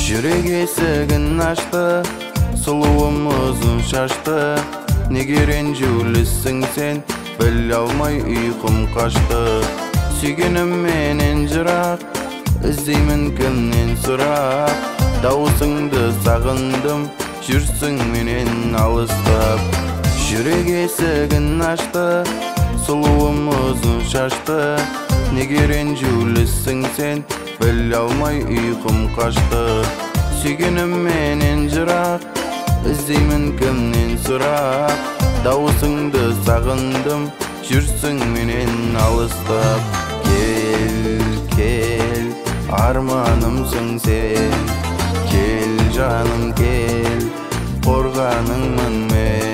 Жүрек есігін ашты, сұлуымызын шашты. Неге ренжулісің сен, біле алмай ұйқым қашты. Сүйгенім менен жырақ, іздеймін кімнен сұрақ. Дауысыңды сағындым, жүрсің менен алыстап. Жүрек есігін ашты, сұлуымызын шашты. Неге ренжулісің сен, біле алмай ұйқым қашты. Сүйгенім менен жырақ, іздеймін кімнен сұрақ. Дауысыңды сағындым, жүрсің менен алыстап. Кел, кел, арманымсың сен. Кел жаным кел, қорғаныңмын мен.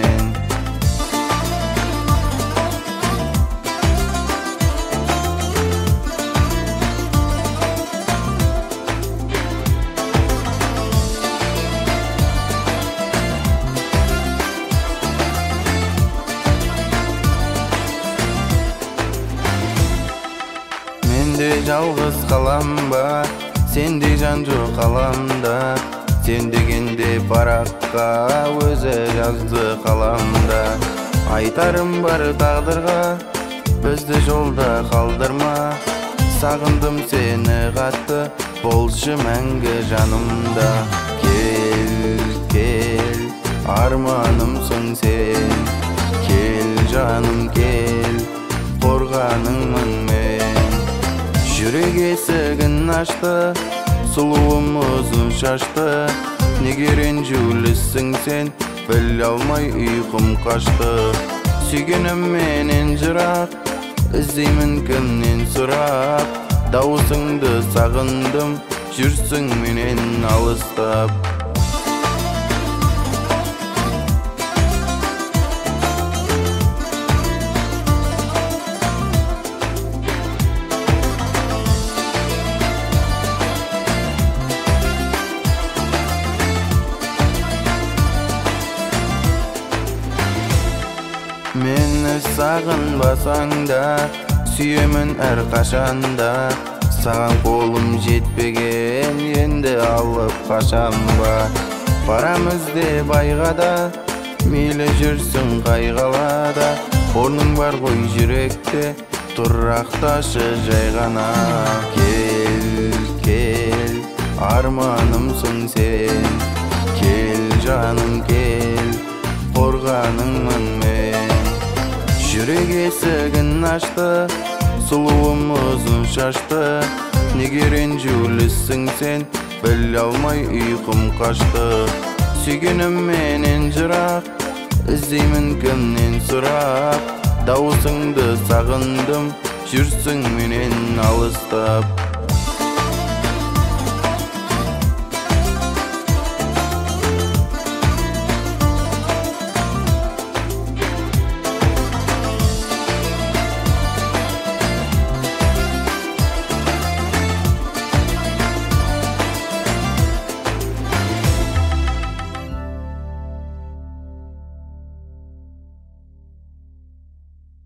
Менде жалғыз қалам ба, сенде жан жоқ қаламда. Сен дегенде параққа өзі жазды қаламда. Айтарым бар тағдырға, бізді жолда қалдырма. Сағындым сені қатты, болшы мәңгі жанымда. Кел, кел, арманымсың сен. Кел жаным кел, қорғаныңмын мен. Жүрек есігін ашты, сұлуымызын шашты. Неге ренжулісің сен, біле алмай ұйқым қашты. Сүйгенім менен жырақ, іздеймін кімнен сұрақ. Дауысыңды сағындым, жүрсің менен алыстап. Мені сағынбасаң да, сүйемін әр қашанда. Саған қолым жетпеген, енді алып қашам ба. Барамыз деп айғада, мейлі жүрсің қай қалада. Орның бар ғой жүректе, тұрақташы жай ғана. Кел, кел, арманымсың сен. Кел жаным кел, қорғаныңмын мен. Жүрек есігін ашты, сұлуымызын шашты. Неге ренжулісің сен, біле алмай ұйқым қашты. Сүйгенім менен жырақ, іздеймін кімнен сұрақ. Дауысыңды сағындым, жүрсің менен алыстап.